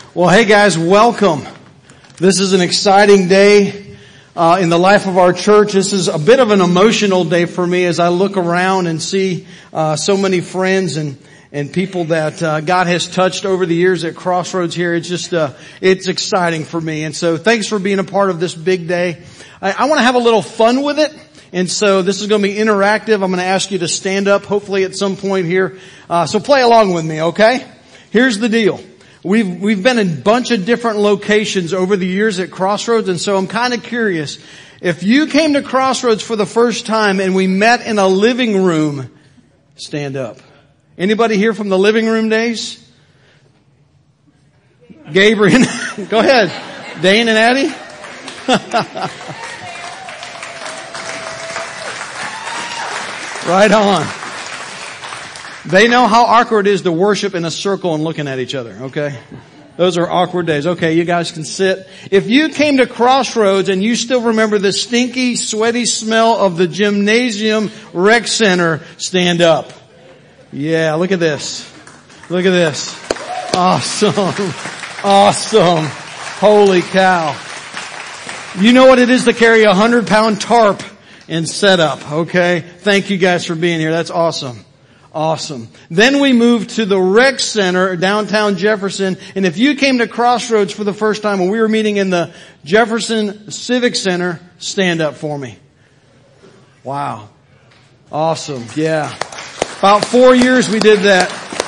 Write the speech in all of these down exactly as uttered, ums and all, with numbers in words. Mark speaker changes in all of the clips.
Speaker 1: Well, hey guys, welcome. This is an exciting day uh, in the life of our church. This is a bit of an emotional day for me as I look around and see uh, so many friends and and people that uh, God has touched over the years at Crossroads here. It's just uh, it's exciting for me, and so thanks for being a part of this big day. I, I want to have a little fun with it. And so this is going to be interactive. I'm going to ask you to stand up, hopefully at some point here. Uh, so play along with me, okay? Here's the deal. We've, we've been in a bunch of different locations over the years at Crossroads, and so I'm kind of curious. If you came to Crossroads for the first time and we met in a living room, stand up. Anybody here from the living room days? Gabriel, go ahead. Dane and Addie? Right on. They know how awkward it is to worship in a circle and looking at each other, okay? Those are awkward days. Okay, you guys can sit. If you came to Crossroads and you still remember the stinky, sweaty smell of the gymnasium rec center, stand up. Yeah, look at this. Look at this. Awesome. Awesome. Holy cow. You know what it is to carry a hundred pound tarp and set up, okay? Thank you guys for being here. That's awesome. Awesome. Then we moved to the rec center, downtown Jefferson. And if you came to Crossroads for the first time when we were meeting in the Jefferson Civic Center, stand up for me. Wow. Awesome. Yeah. About four years we did that.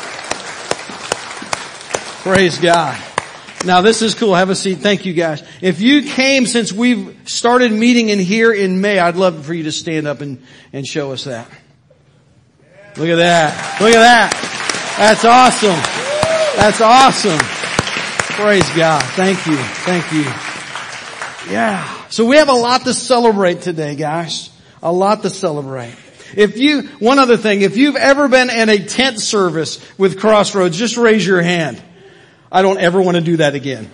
Speaker 1: Praise God. Now this is cool. Have a seat. Thank you guys. If you came since we've started meeting in here in May, I'd love for you to stand up and, and show us that. Look at that. Look at that. That's awesome. That's awesome. Praise God. Thank you. Thank you. Yeah. So we have a lot to celebrate today, guys. A lot to celebrate. If you, one other thing, if you've ever been in a tent service with Crossroads, just raise your hand. I don't ever want to do that again.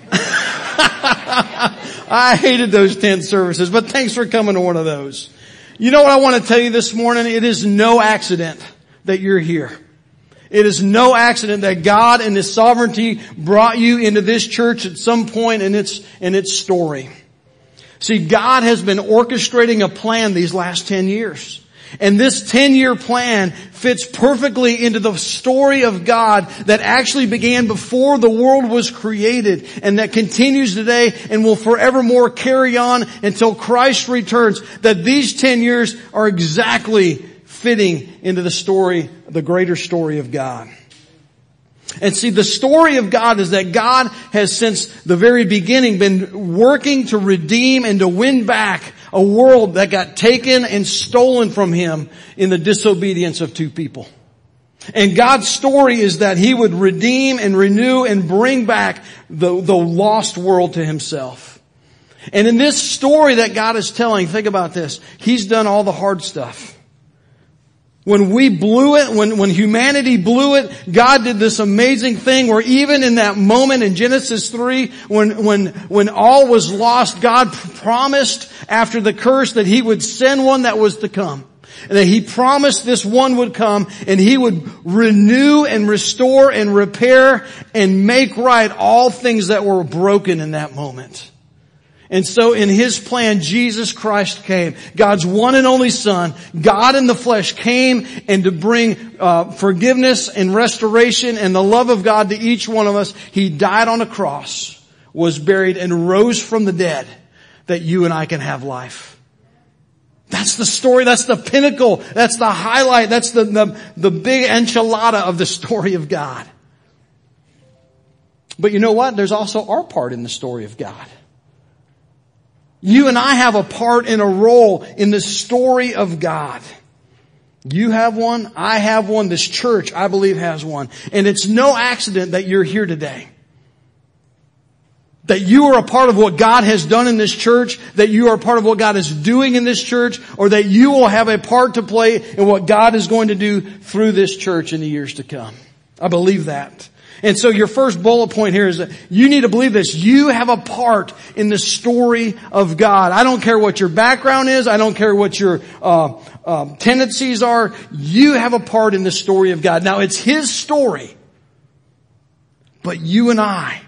Speaker 1: I hated those tent services, but thanks for coming to one of those. You know what I want to tell you this morning? It is no accident that you're here. It is no accident that God in His sovereignty brought you into this church at some point in its, in its story. See, God has been orchestrating a plan these last ten years. And this ten-year plan fits perfectly into the story of God that actually began before the world was created and that continues today and will forevermore carry on until Christ returns. That these ten years are exactly fitting into the story, the greater story of God. And see, the story of God is that God has since the very beginning been working to redeem and to win back a world that got taken and stolen from Him in the disobedience of two people. And God's story is that He would redeem and renew and bring back the, the lost world to Himself. And in this story that God is telling, think about this. He's done all the hard stuff. When we blew it, when, when humanity blew it, God did this amazing thing where even in that moment in Genesis three, when, when, when all was lost, God promised after the curse that He would send one that was to come. And that He promised this one would come and He would renew and restore and repair and make right all things that were broken in that moment. And so in His plan, Jesus Christ came. God's one and only Son, God in the flesh, came and to bring uh, forgiveness and restoration and the love of God to each one of us. He died on a cross, was buried, and rose from the dead that you and I can have life. That's the story. That's the pinnacle. That's the highlight. That's the, the, the big enchilada of the story of God. But you know what? There's also our part in the story of God. You and I have a part and a role in the story of God. You have one. I have one. This church, I believe, has one. And it's no accident that you're here today. That you are a part of what God has done in this church, that you are a part of what God is doing in this church, or that you will have a part to play in what God is going to do through this church in the years to come. I believe that. And so your first bullet point here is that you need to believe this. You have a part in the story of God. I don't care what your background is. I don't care what your uh, uh, tendencies are. You have a part in the story of God. Now, it's His story. But you and I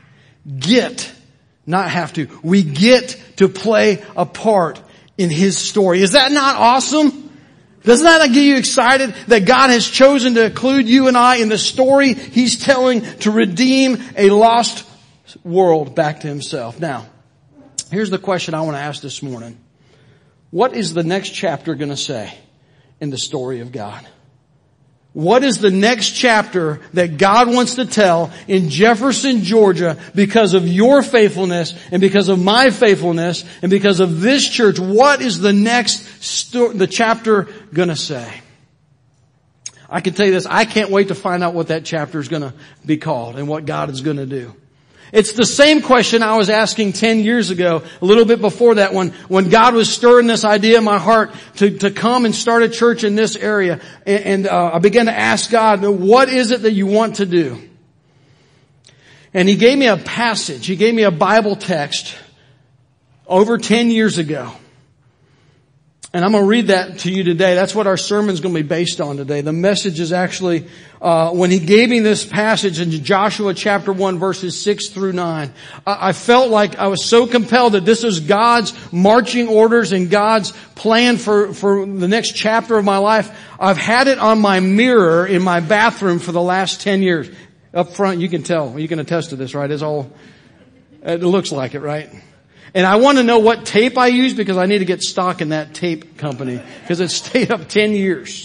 Speaker 1: get, not have to, we get to play a part in His story. Is that not awesome? Doesn't that get you excited that God has chosen to include you and I in the story He's telling to redeem a lost world back to Himself? Now, here's the question I want to ask this morning. What is the next chapter going to say in the story of God? What is the next chapter that God wants to tell in Jefferson, Georgia, because of your faithfulness and because of my faithfulness and because of this church? What is the next sto- the chapter going to say? I can tell you this, I can't wait to find out what that chapter is going to be called and what God is going to do. It's the same question I was asking ten years ago, a little bit before that, when, when God was stirring this idea in my heart to, to come and start a church in this area. And, and uh, I began to ask God, what is it that you want to do? And He gave me a passage. He gave me a Bible text over ten years ago. And I'm going to read that to you today. That's what our sermon's going to be based on today. The message is actually, uh, when He gave me this passage in Joshua chapter one verses six through nine, I, I felt like I was so compelled that this is God's marching orders and God's plan for, for the next chapter of my life. I've had it on my mirror in my bathroom for the last ten years. Up front, you can tell. You can attest to this, right? It's all, it looks like it, right? And I want to know what tape I use because I need to get stock in that tape company because it stayed up ten years.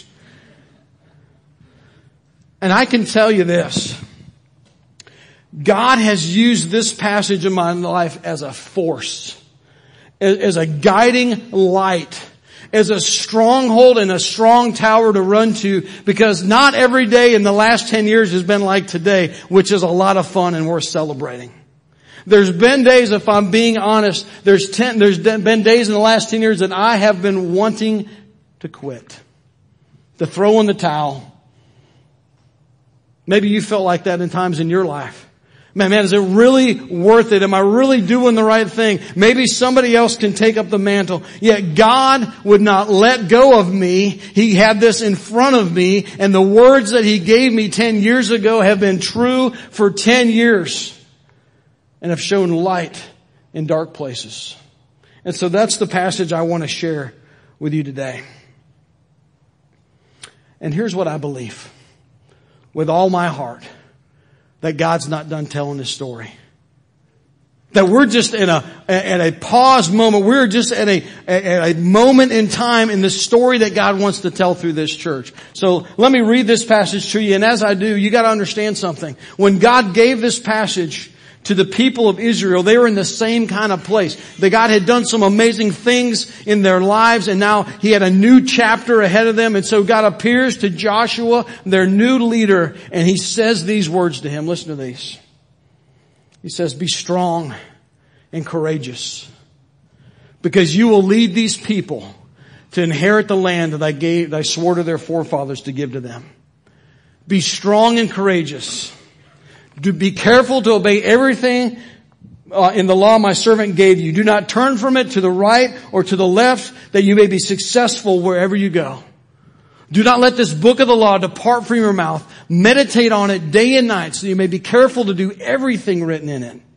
Speaker 1: And I can tell you this. God has used this passage in my life as a force, as a guiding light, as a stronghold and a strong tower to run to, because not every day in the last ten years has been like today, which is a lot of fun and worth celebrating. There's been days, if I'm being honest, there's ten, there's been days in the last ten years that I have been wanting to quit, to throw in the towel. Maybe you felt like that in times in your life. Man, man, is it really worth it? Am I really doing the right thing? Maybe somebody else can take up the mantle. Yet God would not let go of me. He had this in front of me, and the words that He gave me ten years ago have been true for ten years. And have shown light in dark places. And so that's the passage I want to share with you today. And here's what I believe with all my heart, that God's not done telling this story. That we're just in a, at a pause moment. We're just at a, at a moment in time in the story that God wants to tell through this church. So let me read this passage to you. And as I do, you got to understand something. When God gave this passage to the people of Israel, they were in the same kind of place. That God had done some amazing things in their lives, and now He had a new chapter ahead of them. And so God appears to Joshua, their new leader, and He says these words to him. Listen to these. He says, "Be strong and courageous, because you will lead these people to inherit the land that I gave, that I swore to their forefathers to give to them. Be strong and courageous. Do be careful to obey everything uh, in the law my servant gave you. Do not turn from it to the right or to the left, that you may be successful wherever you go. Do not let this book of the law depart from your mouth. Meditate on it day and night, so you may be careful to do everything written in it.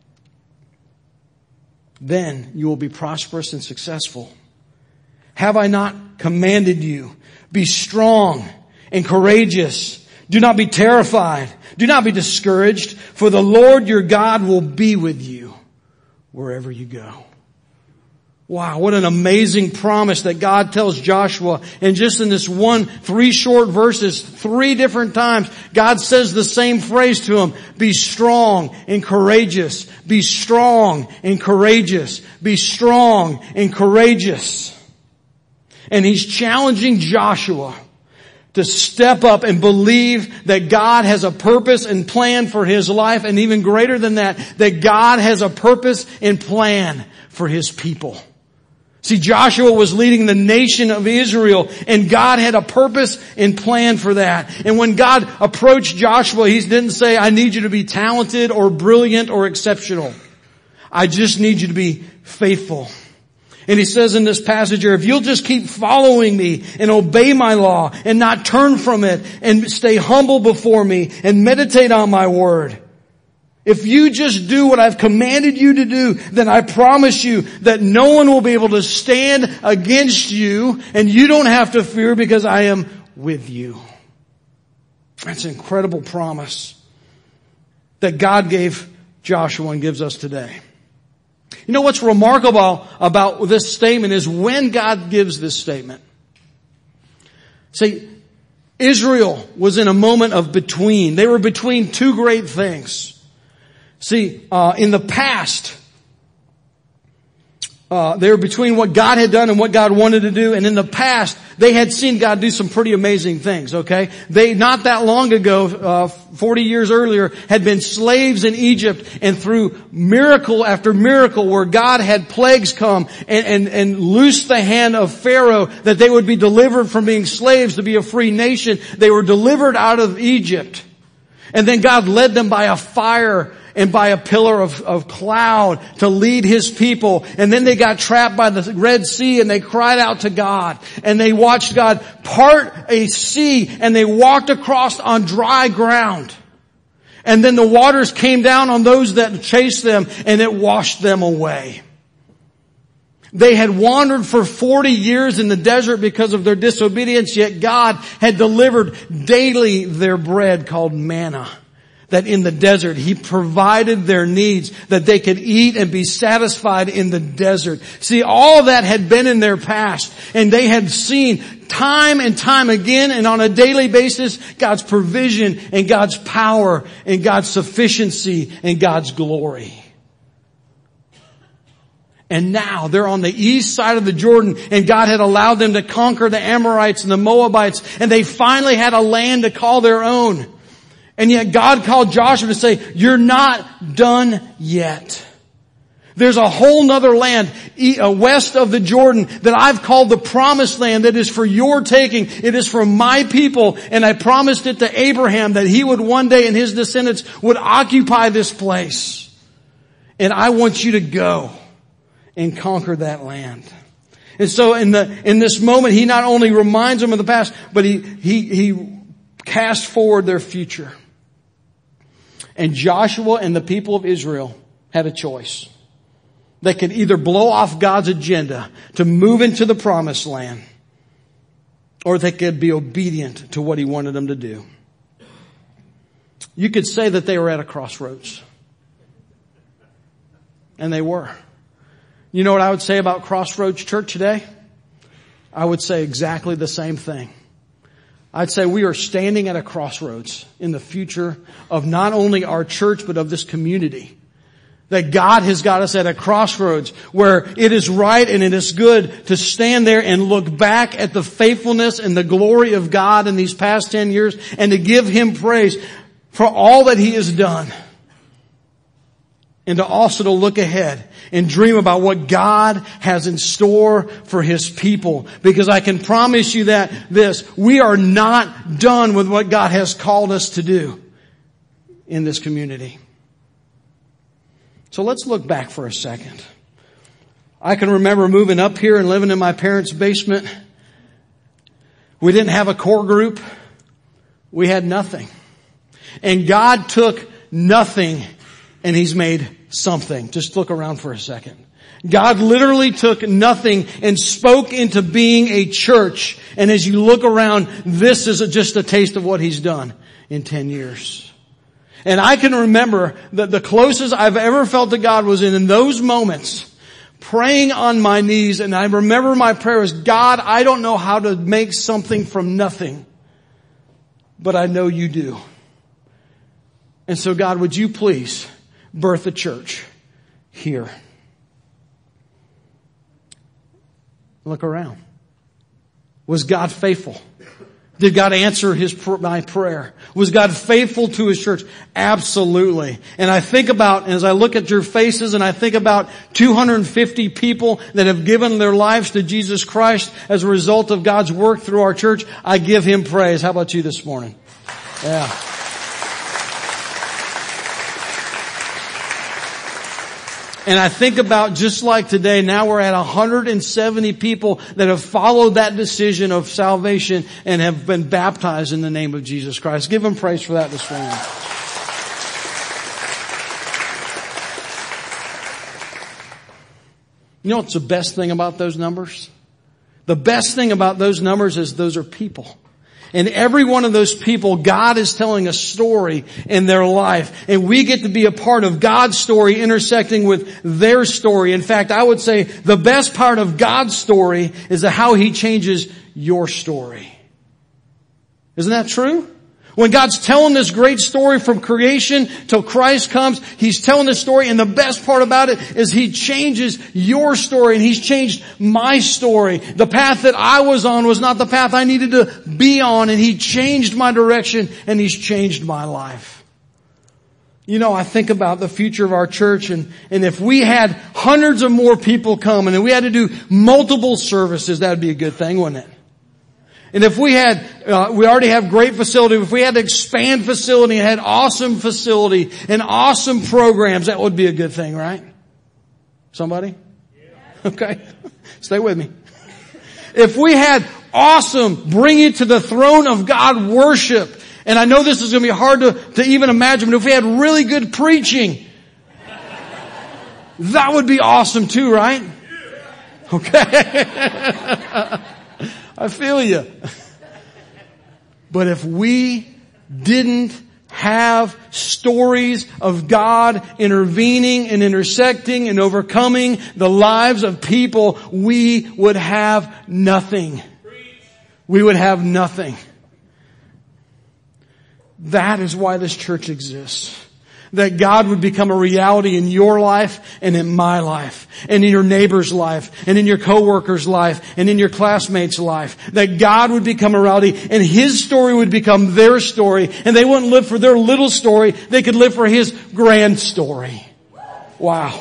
Speaker 1: Then you will be prosperous and successful. Have I not commanded you? Be strong and courageous. Do not be terrified. Do not be discouraged, for the Lord your God will be with you wherever you go." Wow, what an amazing promise that God tells Joshua. And just in this one, three short verses, three different times, God says the same phrase to him. Be strong and courageous. Be strong and courageous. Be strong and courageous. And He's challenging Joshua to step up and believe that God has a purpose and plan for his life, and even greater than that, that God has a purpose and plan for His people. See, Joshua was leading the nation of Israel, and God had a purpose and plan for that. And when God approached Joshua, He didn't say, "I need you to be talented or brilliant or exceptional. I just need you to be faithful." And He says in this passage here, if you'll just keep following me and obey my law and not turn from it and stay humble before me and meditate on my word, If you just do what I've commanded you to do, then I promise you that no one will be able to stand against you, and you don't have to fear because I am with you. That's an incredible promise that God gave Joshua and gives us today. You know what's remarkable about this statement is when God gives this statement. See, Israel was in a moment of between. They were between two great things. See, uh, in the past, uh, they were between what God had done and what God wanted to do. And in the past, they had seen God do some pretty amazing things, okay? They, not that long ago, uh, forty years earlier, had been slaves in Egypt, and through miracle after miracle where God had plagues come and, and, and loosed the hand of Pharaoh that they would be delivered from being slaves to be a free nation. They were delivered out of Egypt. And then God led them by a fire and by a pillar of, of cloud to lead His people. And then they got trapped by the Red Sea and they cried out to God. And they watched God part a sea and they walked across on dry ground. And then the waters came down on those that chased them and it washed them away. They had wandered for forty years in the desert because of their disobedience, yet God had delivered daily their bread called manna. That in the desert, He provided their needs, that they could eat and be satisfied in the desert. See, all that had been in their past, and they had seen time and time again and on a daily basis, God's provision and God's power and God's sufficiency and God's glory. And now they're on the east side of the Jordan, and God had allowed them to conquer the Amorites and the Moabites, and they finally had a land to call their own. And yet God called Joshua to say, you're not done yet. There's a whole nother land west of the Jordan that I've called the promised land that is for your taking. It is for my people. And I promised it to Abraham that he would one day and his descendants would occupy this place. And I want you to go and conquer that land. And so in the, in this moment, he not only reminds them of the past, but he, he, he casts forward their future. And Joshua and the people of Israel had a choice. They could either blow off God's agenda to move into the promised land, or they could be obedient to what He wanted them to do. You could say that they were at a crossroads. And they were. You know what I would say about Crossroads Church today? I would say exactly the same thing. I'd say we are standing at a crossroads in the future of not only our church, but of this community. That God has got us at a crossroads where it is right and it is good to stand there and look back at the faithfulness and the glory of God in these past ten years and to give Him praise for all that He has done. And to also to look ahead and dream about what God has in store for His people. Because I can promise you that this, we are not done with what God has called us to do in this community. So let's look back for a second. I can remember moving up here and living in my parents' basement. We didn't have a core group. We had nothing. And God took nothing and He's made something. Just look around for a second. God literally took nothing and spoke into being a church. And as you look around, this is just a taste of what He's done in ten years. And I can remember that the closest I've ever felt to God was in, in those moments, praying on my knees. And I remember my prayer was, God, I don't know how to make something from nothing, but I know You do. And so God, would You please birth a church here? Look around. Was God faithful? Did God answer his my prayer? Was God faithful to His church? Absolutely. And I think about, as I look at your faces and I think about two hundred fifty people that have given their lives to Jesus Christ as a result of God's work through our church, I give Him praise. How about you this morning? Yeah. And I think about just like today, now we're at one hundred seventy people that have followed that decision of salvation and have been baptized in the name of Jesus Christ. Give Him praise for that this morning. You know what's the best thing about those numbers? The best thing about those numbers is those are people. And every one of those people, God is telling a story in their life. And we get to be a part of God's story intersecting with their story. In fact, I would say the best part of God's story is how He changes your story. Isn't that true? When God's telling this great story from creation till Christ comes, He's telling this story, and the best part about it is He changes your story, and He's changed my story. The path that I was on was not the path I needed to be on, and He changed my direction, and He's changed my life. You know, I think about the future of our church, and, and if we had hundreds of more people coming, and we had to do multiple services, that would be a good thing, wouldn't it? And if we had, uh, we already have great facility, if we had to expand facility and had awesome facility and awesome programs, that would be a good thing, right? Somebody? Yeah. Okay. Stay with me. If we had awesome, bring you to the throne of God worship, and I know this is going to be hard to, to even imagine, but if we had really good preaching, that would be awesome too, right? Okay. I feel you. But if we didn't have stories of God intervening and intersecting and overcoming the lives of people, we would have nothing. We would have nothing. That is why this church exists. That God would become a reality in your life and in my life and in your neighbor's life and in your coworker's life and in your classmates' life. That God would become a reality and His story would become their story, and they wouldn't live for their little story. They could live for His grand story. Wow.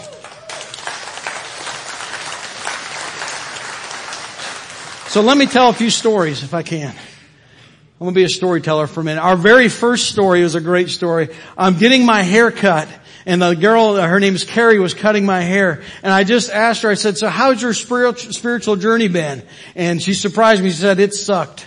Speaker 1: So let me tell a few stories if I can. I'm going to be a storyteller for a minute. Our very first story was a great story. I'm getting my hair cut, and the girl, her name is Carrie, was cutting my hair. And I just asked her, I said, so how's your spiritual, spiritual journey been? And she surprised me. She said, it sucked.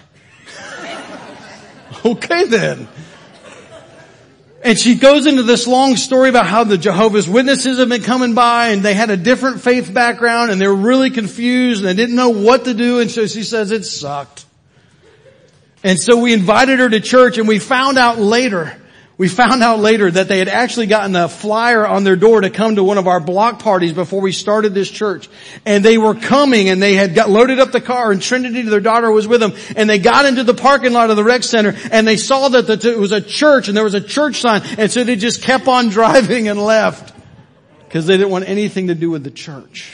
Speaker 1: Okay then. And she goes into this long story about how the Jehovah's Witnesses have been coming by, and they had a different faith background, and they were really confused, and they didn't know what to do. And so she says, it sucked. And so we invited her to church, and we found out later, we found out later that they had actually gotten a flyer on their door to come to one of our block parties before we started this church. And they were coming, and they had got loaded up the car, and Trinity, their daughter, was with them. And they got into the parking lot of the rec center, and they saw that it was a church, and there was a church sign. And so they just kept on driving and left because they didn't want anything to do with the church.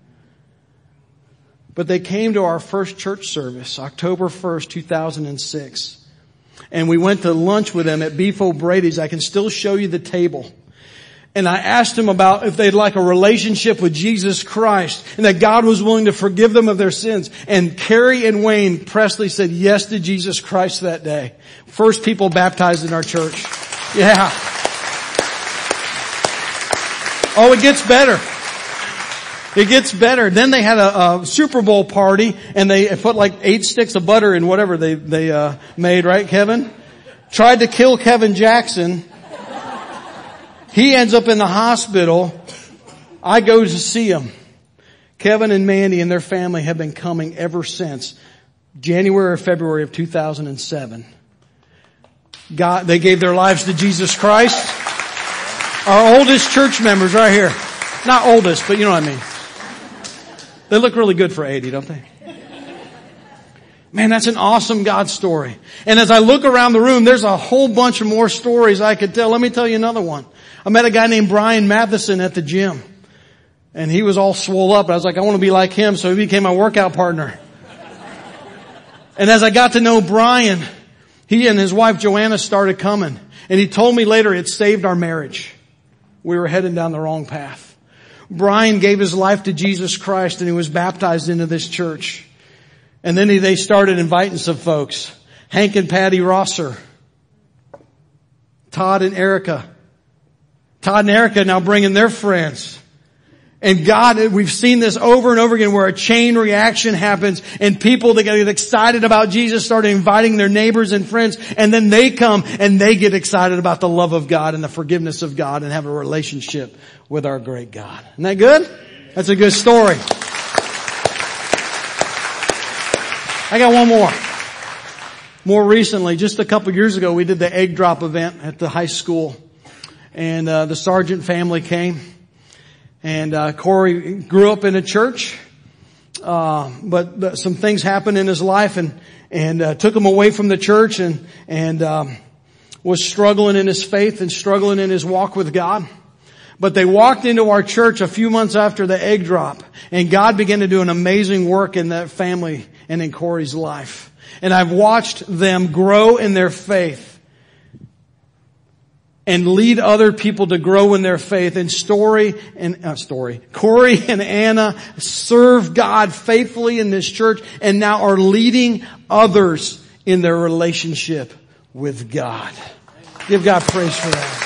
Speaker 1: But they came to our first church service, October first, two thousand six. And we went to lunch with them at Beef O'Brady's. I can still show you the table. And I asked them about if they'd like a relationship with Jesus Christ and that God was willing to forgive them of their sins. And Carrie and Wayne Presley said yes to Jesus Christ that day. First people baptized in our church. Yeah. Oh, it gets better. It gets better. Then they had a, a Super Bowl party, and they put like eight sticks of butter in whatever they they uh, made, right, Kevin? Tried to kill Kevin Jackson. He ends up in the hospital. I go to see him. Kevin and Mandy and their family have been coming ever since January or February of two thousand seven. God, they gave their lives to Jesus Christ. Our oldest church members right here. Not oldest, but you know what I mean. They look really good for eighty, don't they? Man, that's an awesome God story. And as I look around the room, there's a whole bunch of more stories I could tell. Let me tell you another one. I met a guy named Brian Matheson at the gym. And he was all swole up. I was like, I want to be like him, so he became my workout partner. And as I got to know Brian, he and his wife Joanna started coming. And he told me later it saved our marriage. We were heading down the wrong path. Brian gave his life to Jesus Christ, and he was baptized into this church. And then he, they started inviting some folks. Hank and Patty Rosser. Todd and Erica. Todd and Erica now bringing their friends. And God, we've seen this over and over again where a chain reaction happens, and people that get excited about Jesus start inviting their neighbors and friends, and then they come and they get excited about the love of God and the forgiveness of God and have a relationship with our great God. Isn't that good? That's a good story. I got one more. More recently, just a couple years ago, we did the egg drop event at the high school. And uh, the Sargent family came. And uh, Corey grew up in a church. Uh, but the, some things happened in his life and, and uh, took him away from the church and, and um, was struggling in his faith and struggling in his walk with God. But they walked into our church a few months after the egg drop. And God began to do an amazing work in that family and in Corey's life. And I've watched them grow in their faith and lead other people to grow in their faith. And Story and uh, Story, Corey and Anna serve God faithfully in this church and now are leading others in their relationship with God. Give God praise for that.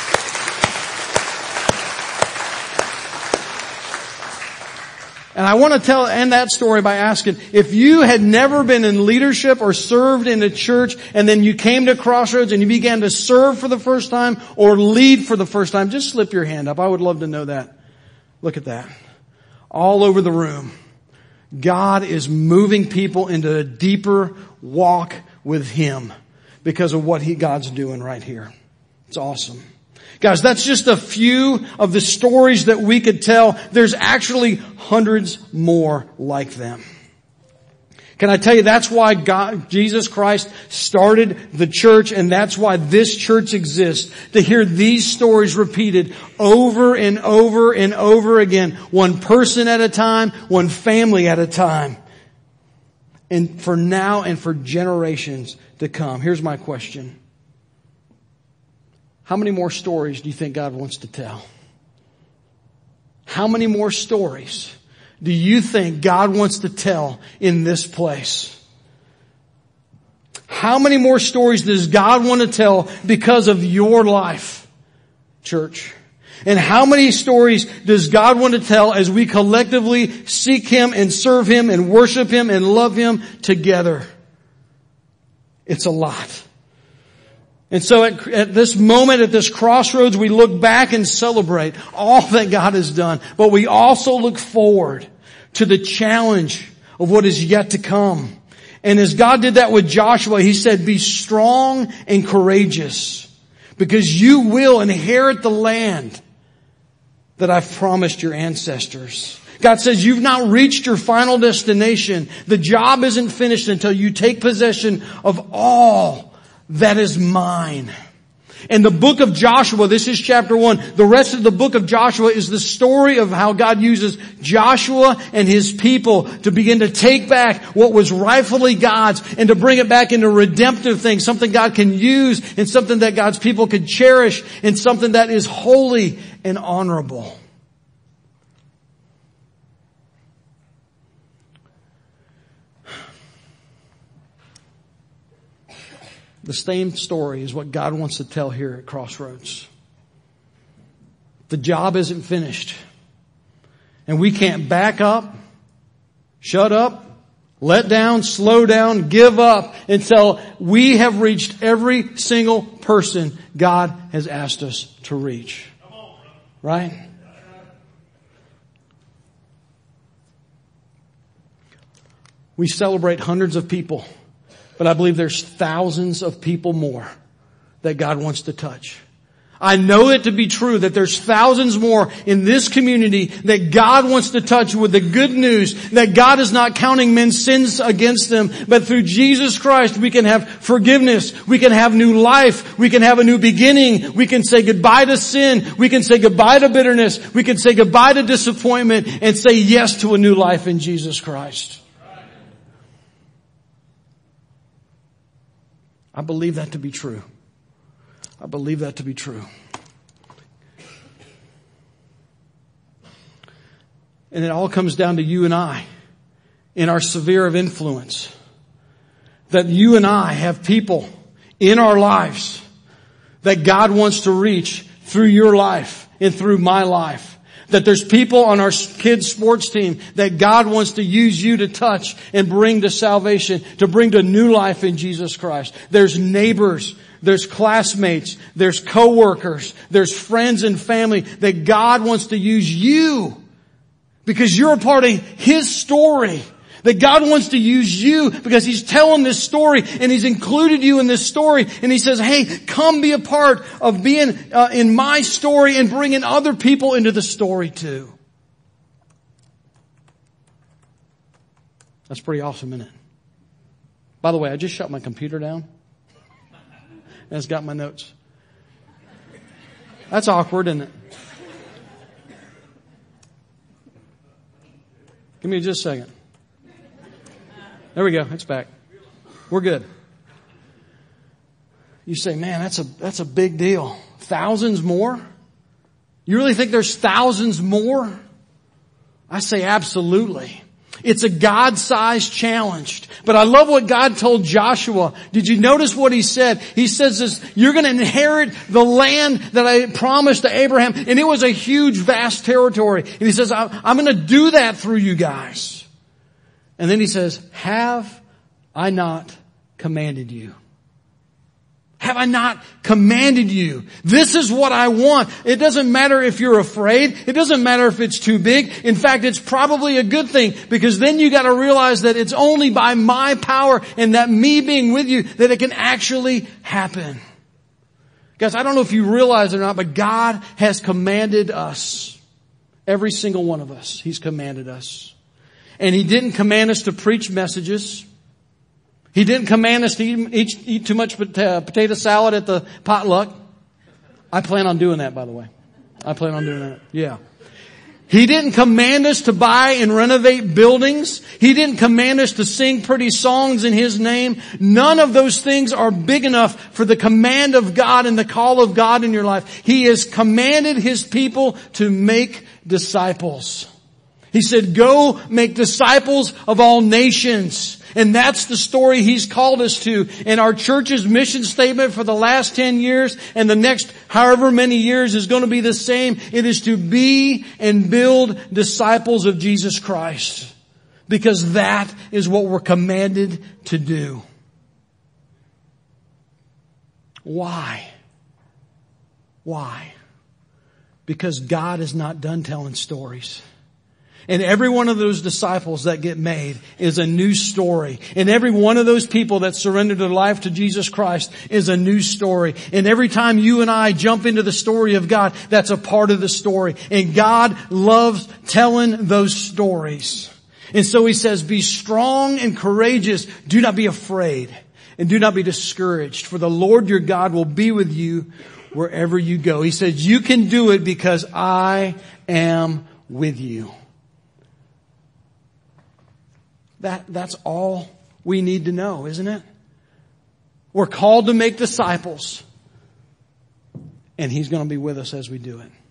Speaker 1: And I want to tell, end that story by asking, if you had never been in leadership or served in a church and then you came to Crossroads and you began to serve for the first time or lead for the first time, just slip your hand up. I would love to know that. Look at that. All over the room. God is moving people into a deeper walk with Him because of what He God's doing right here. It's awesome. Guys, that's just a few of the stories that we could tell. There's actually hundreds more like them. Can I tell you, that's why God, Jesus Christ started the church, and that's why this church exists, to hear these stories repeated over and over and over again, one person at a time, one family at a time, and for now and for generations to come. Here's my question. How many more stories do you think God wants to tell? How many more stories do you think God wants to tell in this place? How many more stories does God want to tell because of your life, church? And how many stories does God want to tell as we collectively seek Him and serve Him and worship Him and love Him together? It's a lot. And so at, at this moment, at this crossroads, we look back and celebrate all that God has done. But we also look forward to the challenge of what is yet to come. And as God did that with Joshua, He said, be strong and courageous, because you will inherit the land that I've promised your ancestors. God says you've not reached your final destination. The job isn't finished until you take possession of all that is mine. And the book of Joshua, this is chapter one. The rest of the book of Joshua is the story of how God uses Joshua and his people to begin to take back what was rightfully God's and to bring it back into redemptive things, something God can use and something that God's people could cherish and something that is holy and honorable. The same story is what God wants to tell here at Crossroads. The job isn't finished. And we can't back up, shut up, let down, slow down, give up until we have reached every single person God has asked us to reach. Right? We celebrate hundreds of people. But I believe there's thousands of people more that God wants to touch. I know it to be true that there's thousands more in this community that God wants to touch with the good news that God is not counting men's sins against them, but through Jesus Christ we can have forgiveness, we can have new life, we can have a new beginning, we can say goodbye to sin, we can say goodbye to bitterness, we can say goodbye to disappointment and say yes to a new life in Jesus Christ. I believe that to be true. I believe that to be true. And it all comes down to you and I in our sphere of influence. That you and I have people in our lives that God wants to reach through your life and through my life. That there's people on our kids' sports team that God wants to use you to touch and bring to salvation, to bring to new life in Jesus Christ. There's neighbors, there's classmates, there's coworkers, there's friends and family that God wants to use you Because you're a part of His story. That God wants to use you because He's telling this story and He's included you in this story. And He says, hey, come be a part of being uh, in my story and bringing other people into the story too. That's pretty awesome, isn't it? By the way, I just shut my computer down. And it's got my notes. That's awkward, isn't it? Give me just a second. There we go. It's back. We're good. You say, man, that's a, that's a big deal. Thousands more? You really think there's thousands more? I say absolutely. It's a God-sized challenge. But I love what God told Joshua. Did you notice what He said? He says this, you're going to inherit the land that I promised to Abraham. And it was a huge, vast territory. And He says, I'm going to do that through you guys. And then He says, have I not commanded you? Have I not commanded you? This is what I want. It doesn't matter if you're afraid. It doesn't matter if it's too big. In fact, it's probably a good thing because then you got to realize that it's only by my power and that me being with you that it can actually happen. Guys, I don't know if you realize it or not, but God has commanded us. Every single one of us. He's commanded us. And He didn't command us to preach messages. He didn't command us to eat, eat, eat too much potato salad at the potluck. I plan on doing that, by the way. I plan on doing that. Yeah. He didn't command us to buy and renovate buildings. He didn't command us to sing pretty songs in His name. None of those things are big enough for the command of God and the call of God in your life. He has commanded His people to make disciples. He said, go make disciples of all nations. And that's the story He's called us to. And our church's mission statement for the last ten years and the next however many years is going to be the same. It is to be and build disciples of Jesus Christ. Because that is what we're commanded to do. Why? Why? Because God is not done telling stories. And every one of those disciples that get made is a new story. And every one of those people that surrender their life to Jesus Christ is a new story. And every time you and I jump into the story of God, that's a part of the story. And God loves telling those stories. And so He says, be strong and courageous. Do not be afraid and do not be discouraged. For the Lord your God will be with you wherever you go. He says, you can do it because I am with you. That, that's all we need to know, isn't it? We're called to make disciples. And He's going to be with us as we do it.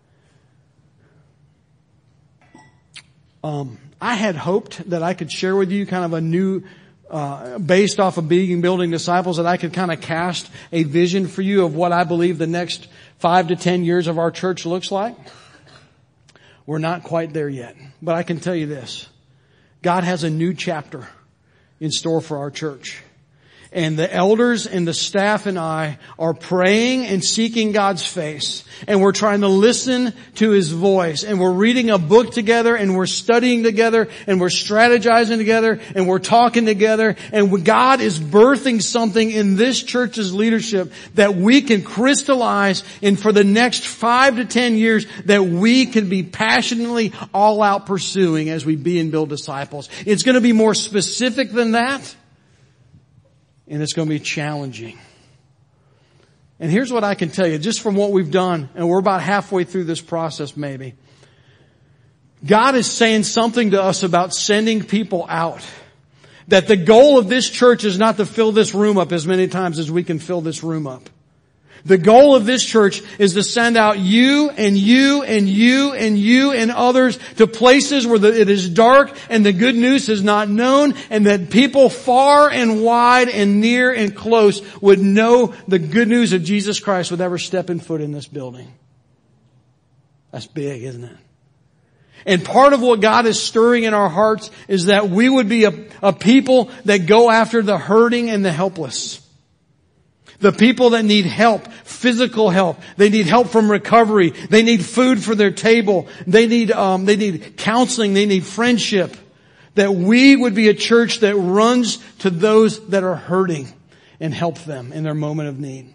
Speaker 1: Um, I had hoped that I could share with you kind of a new, uh, based off of being building disciples, that I could kind of cast a vision for you of what I believe the next five to ten years of our church looks like. We're not quite there yet. But I can tell you this. God has a new chapter in store for our church. And the elders and the staff and I are praying and seeking God's face. And we're trying to listen to His voice. And we're reading a book together and we're studying together and we're strategizing together and we're talking together. And God is birthing something in this church's leadership that we can crystallize in for the next five to ten years that we can be passionately all out pursuing as we be and build disciples. It's going to be more specific than that. And it's going to be challenging. And here's what I can tell you, just from what we've done, and we're about halfway through this process maybe. God is saying something to us about sending people out. That the goal of this church is not to fill this room up as many times as we can fill this room up. The goal of this church is to send out you and you and you and you and others to places where the, it is dark and the good news is not known, and that people far and wide and near and close would know the good news of Jesus Christ with ever stepping foot in this building. That's big, isn't it? And part of what God is stirring in our hearts is that we would be a, a people that go after the hurting and the helpless. The people that need help, physical help. They need help from recovery. They need food for their table. They need, um, they need counseling. They need friendship. That we would be a church that runs to those that are hurting and help them in their moment of need.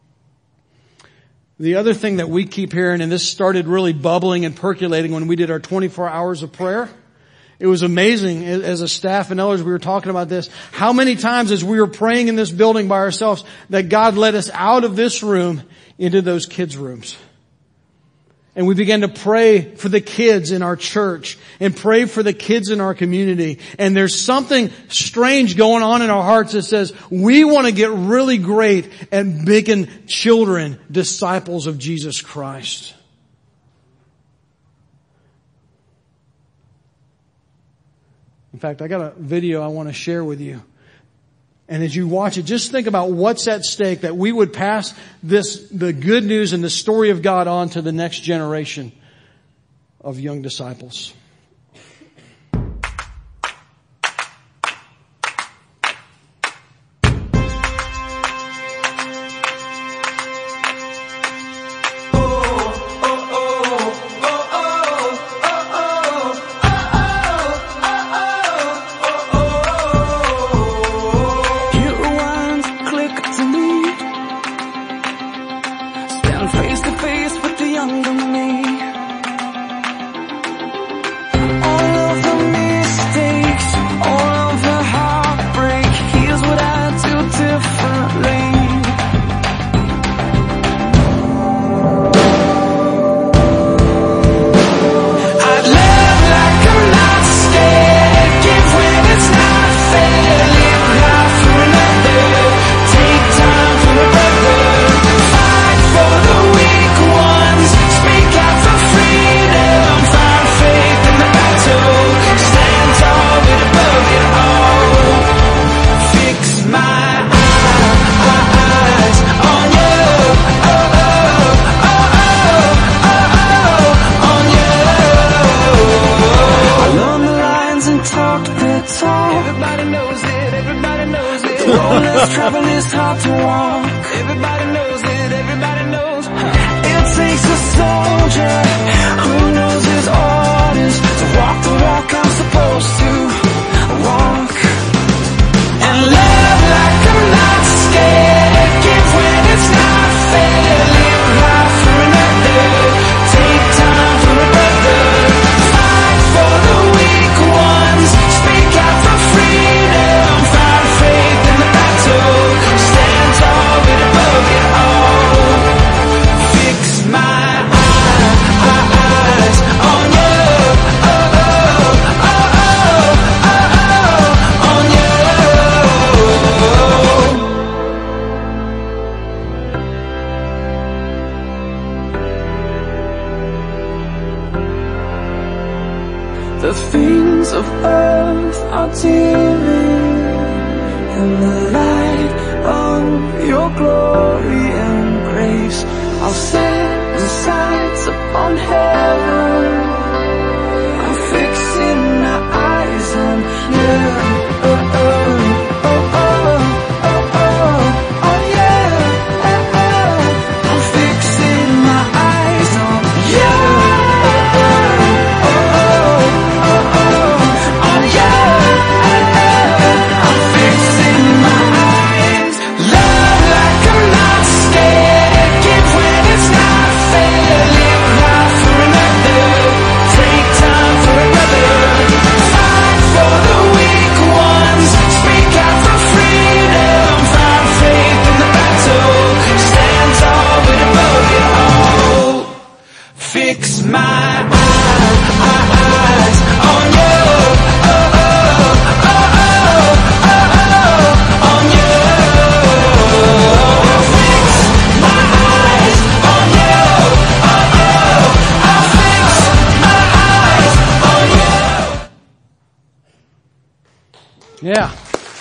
Speaker 1: The other thing that we keep hearing, and this started really bubbling and percolating when we did our twenty-four hours of prayer. It was amazing as a staff and elders, we were talking about this. How many times as we were praying in this building by ourselves that God led us out of this room into those kids' rooms. And we began to pray for the kids in our church and pray for the kids in our community. And there's something strange going on in our hearts that says we want to get really great at making children disciples of Jesus Christ. In fact, I got a video I want to share with you. And as you watch it, just think about what's at stake, that we would pass this, the good news and the story of God on to the next generation of young disciples.
Speaker 2: The things of earth are dim in the light of your glory and grace. I'll set the sights upon heaven. I'm fixing my eyes on you. Oh, oh, oh, oh, oh, oh, oh, yeah. Oh, oh. I'm fixing my eyes on you. Fix my eyes on you, oh, oh, oh, oh, oh, oh, on you. Fix my eyes on you, oh, oh, I'll fix my eyes on you.
Speaker 1: Yeah.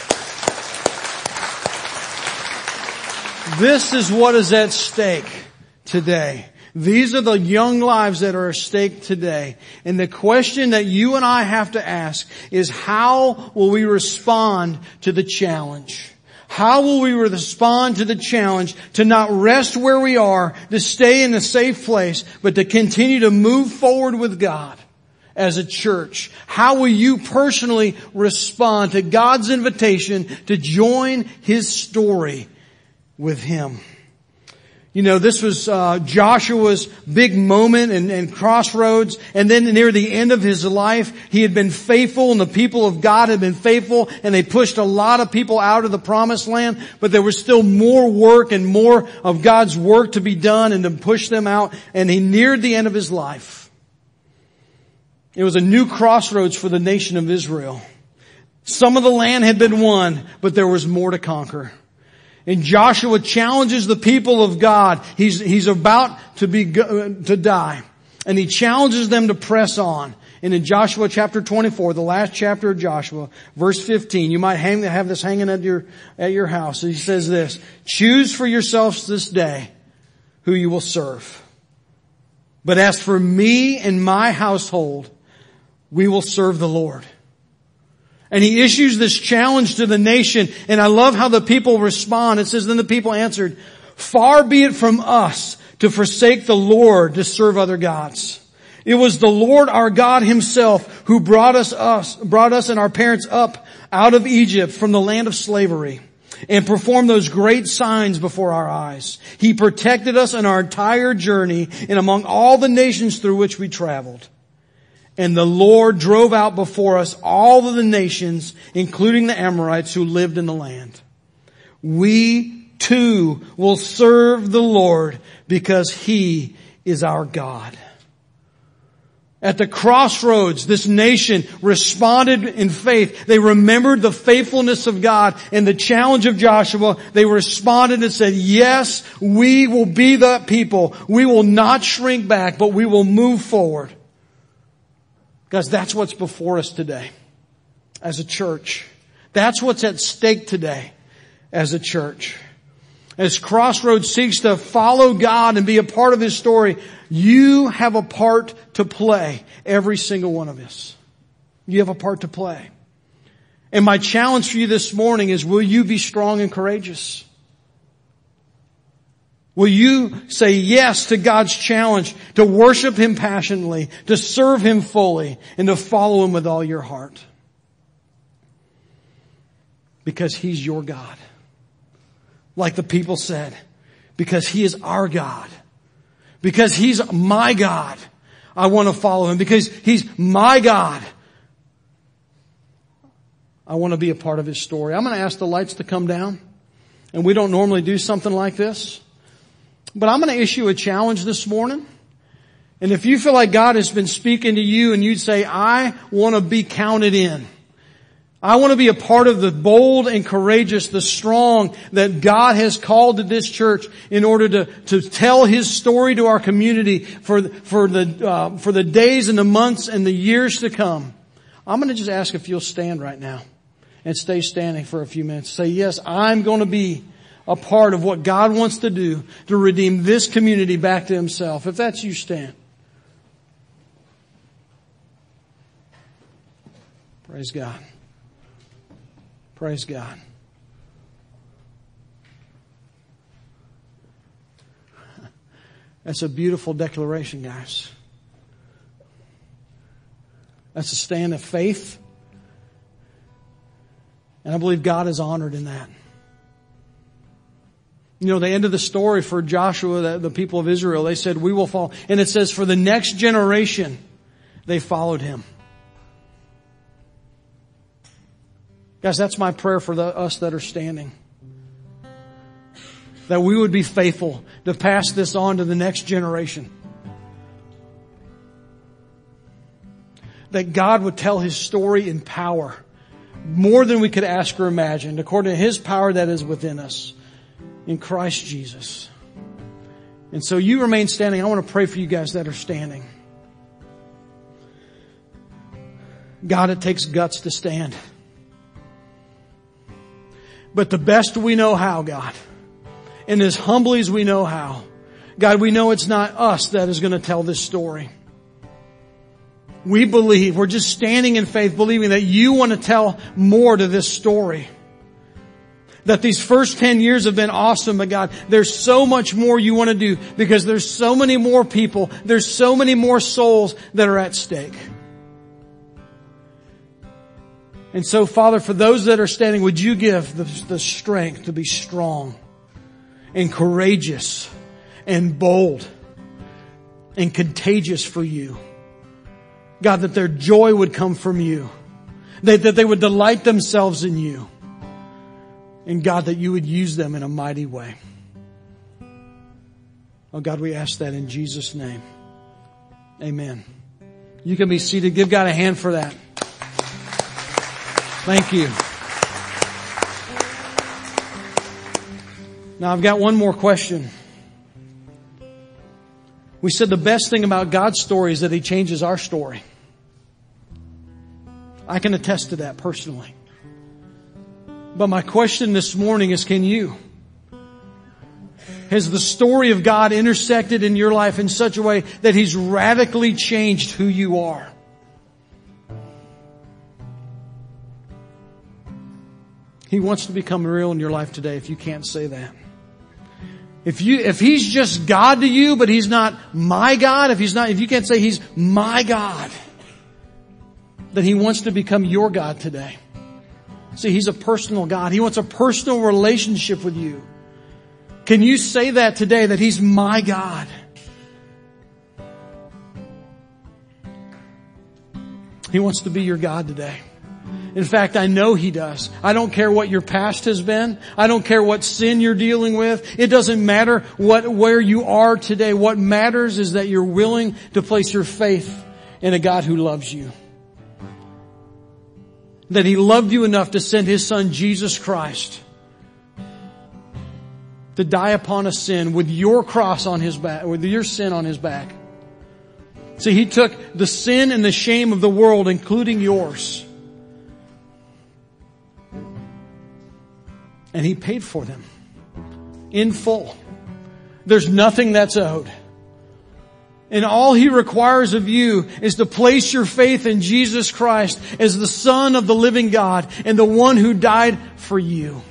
Speaker 1: This is what is at stake today. These are the young lives that are at stake today. And the question that you and I have to ask is, how will we respond to the challenge? How will we respond to the challenge to not rest where we are, to stay in a safe place, but to continue to move forward with God as a church? How will you personally respond to God's invitation to join His story with Him? You know, this was uh, Joshua's big moment and, and crossroads. And then near the end of his life, he had been faithful and the people of God had been faithful, and they pushed a lot of people out of the promised land. But there was still more work and more of God's work to be done and to push them out. And he neared the end of his life. It was a new crossroads for the nation of Israel. Some of the land had been won, but there was more to conquer. And Joshua challenges the people of God. He's, he's about to be, to die. And he challenges them to press on. And in Joshua chapter twenty-four, the last chapter of Joshua, verse fifteen, you might hang, have this hanging at your, at your house. He says this: choose for yourselves this day who you will serve. But as for me and my household, we will serve the Lord. And he issues this challenge to the nation. And I love how the people respond. It says, then the people answered, far be it from us to forsake the Lord to serve other gods. It was the Lord our God Himself who brought us, us, brought us and our parents up out of Egypt from the land of slavery and performed those great signs before our eyes. He protected us in our entire journey and among all the nations through which we traveled. And the Lord drove out before us all of the nations, including the Amorites who lived in the land. We too will serve the Lord because He is our God. At the crossroads, this nation responded in faith. They remembered the faithfulness of God and the challenge of Joshua. They responded and said, yes, we will be the people. We will not shrink back, but we will move forward. Guys, that's what's before us today as a church. That's what's at stake today as a church. As Crossroads seeks to follow God and be a part of His story, you have a part to play, every single one of us. You have a part to play. And my challenge for you this morning is, will you be strong and courageous? Will you say yes to God's challenge to worship Him passionately, to serve Him fully, and to follow Him with all your heart? Because He's your God. Like the people said, because He is our God. Because He's my God, I want to follow Him. Because He's my God, I want to be a part of His story. I'm going to ask the lights to come down. And we don't normally do something like this. But I'm going to issue a challenge this morning. And if you feel like God has been speaking to you and you'd say, I want to be counted in. I want to be a part of the bold and courageous, the strong that God has called to this church in order to, to tell His story to our community for, for the, uh, for the days and the months and the years to come. I'm going to just ask if you'll stand right now and stay standing for a few minutes. Say, yes, I'm going to be a part of what God wants to do to redeem this community back to Himself. If that's you, stand. Praise God. Praise God. That's a beautiful declaration, guys. That's a stand of faith. And I believe God is honored in that. You know, the end of the story for Joshua, the, the people of Israel, they said, we will follow. And it says, for the next generation, they followed him. Guys, that's my prayer for the, us that are standing. That we would be faithful to pass this on to the next generation. That God would tell His story in power, more than we could ask or imagine, according to His power that is within us. In Christ Jesus. And so you remain standing. I want to pray for you guys that are standing. God, it takes guts to stand. But the best we know how, God, and as humbly as we know how, God, we know it's not us that is going to tell this story. We believe, we're just standing in faith, believing that you want to tell more to this story. That these first ten years have been awesome, but God, there's so much more you want to do because there's so many more people, there's so many more souls that are at stake. And so, Father, for those that are standing, would you give the, the strength to be strong and courageous and bold and contagious for you. God, that their joy would come from you. That, that they would delight themselves in you. And God, that you would use them in a mighty way. Oh God, we ask that in Jesus' name. Amen. You can be seated. Give God a hand for that. Thank you. Now I've got one more question. We said the best thing about God's story is that He changes our story. I can attest to that personally. But my question this morning is, can you? Has the story of God intersected in your life in such a way that He's radically changed who you are? He wants to become real in your life today if you can't say that. If you, if He's just God to you, but He's not my God, if He's not, if you can't say He's my God, then He wants to become your God today. See, He's a personal God. He wants a personal relationship with you. Can you say that today, that He's my God? He wants to be your God today. In fact, I know He does. I don't care what your past has been. I don't care what sin you're dealing with. It doesn't matter what, where you are today. What matters is that you're willing to place your faith in a God who loves you. That He loved you enough to send His Son, Jesus Christ, to die upon a sin with your cross on His back, with your sin on His back. See, He took the sin and the shame of the world, including yours, and He paid for them in full. There's nothing that's owed. And all He requires of you is to place your faith in Jesus Christ as the Son of the living God and the one who died for you.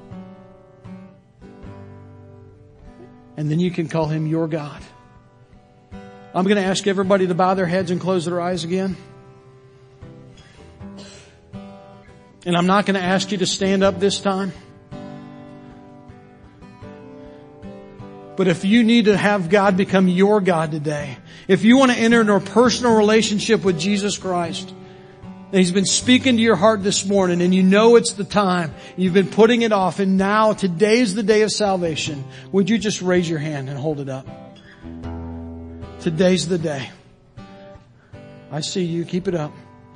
Speaker 1: And then you can call Him your God. I'm going to ask everybody to bow their heads and close their eyes again. And I'm not going to ask you to stand up this time. But if you need to have God become your God today, if you want to enter into a personal relationship with Jesus Christ, and He's been speaking to your heart this morning, and you know it's the time, you've been putting it off, and now today's the day of salvation, would you just raise your hand and hold it up? Today's the day. I see you. Keep it up.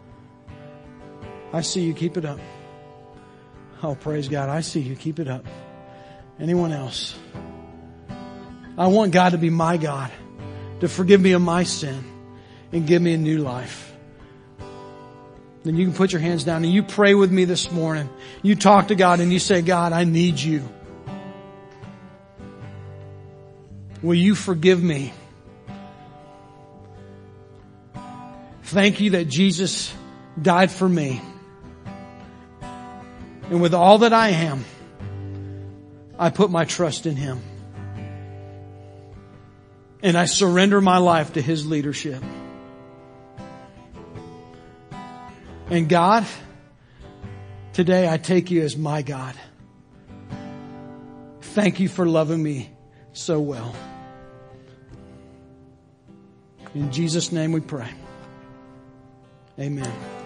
Speaker 1: I see you. Keep it up. Oh, praise God. I see you. Keep it up. Anyone else? I want God to be my God, to forgive me of my sin and give me a new life. Then you can put your hands down and you pray with me this morning. You talk to God and you say, God, I need you. Will you forgive me? Thank you that Jesus died for me. And with all that I am, I put my trust in Him. And I surrender my life to His leadership. And God, today I take you as my God. Thank you for loving me so well. In Jesus' name we pray. Amen.